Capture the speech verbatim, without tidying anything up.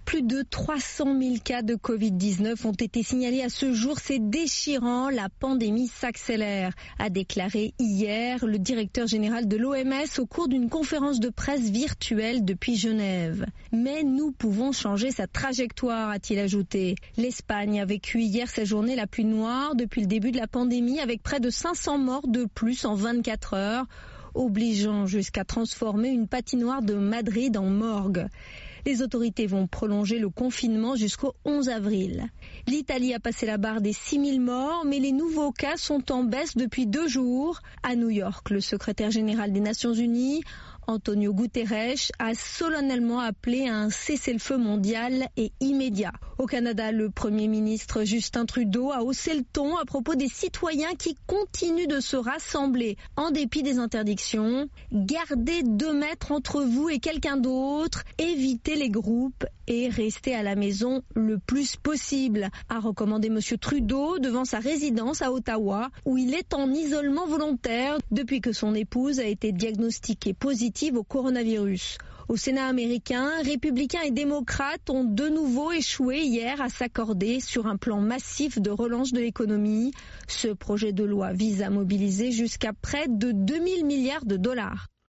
Plus de trois cent mille cas de covid dix-neuf ont été signalés à ce jour. C'est déchirant, la pandémie s'accélère, a déclaré hier le directeur général de l'O M S au cours d'une conférence de presse virtuelle depuis Genève. Mais nous pouvons changer sa trajectoire, a-t-il ajouté. L'Espagne a vécu hier sa journée la plus noire depuis le début de la pandémie, avec près de cinq cents morts de plus en vingt-quatre heures, obligeant jusqu'à transformer une patinoire de Madrid en morgue. Les autorités vont prolonger le confinement jusqu'au onze avril. L'Italie a passé la barre des six mille morts, mais les nouveaux cas sont en baisse depuis deux jours. À New York, le secrétaire général des Nations Unies, Antonio Guterres, a solennellement appelé à un cessez-le-feu mondial et immédiat. Au Canada, le Premier ministre Justin Trudeau a haussé le ton à propos des citoyens qui continuent de se rassembler en dépit des interdictions. Gardez deux mètres entre vous et quelqu'un d'autre, évitez les groupes et restez à la maison le plus possible, a recommandé M. Trudeau devant sa résidence à Ottawa, où il est en isolement volontaire depuis que son épouse a été diagnostiquée positive au coronavirus. Au Sénat américain, républicains et démocrates ont de nouveau échoué hier à s'accorder sur un plan massif de relance de l'économie. Ce projet de loi vise à mobiliser jusqu'à près de deux mille milliards de dollars.